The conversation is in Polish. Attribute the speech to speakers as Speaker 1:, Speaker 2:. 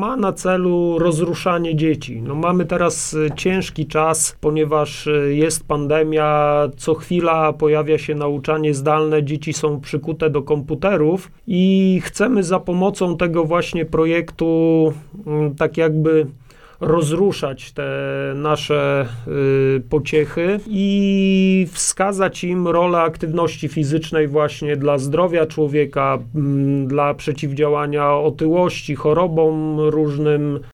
Speaker 1: ma na celu rozruszanie dzieci. No, mamy teraz ciężki czas, ponieważ jest pandemia, co chwila pojawia się nauczanie zdalne, dzieci są przykute do komputerów i chcemy za pomocą tego właśnie projektu tak jakby rozruszać te nasze pociechy i wskazać im rolę aktywności fizycznej właśnie dla zdrowia człowieka, dla przeciwdziałania otyłości, chorobom różnym,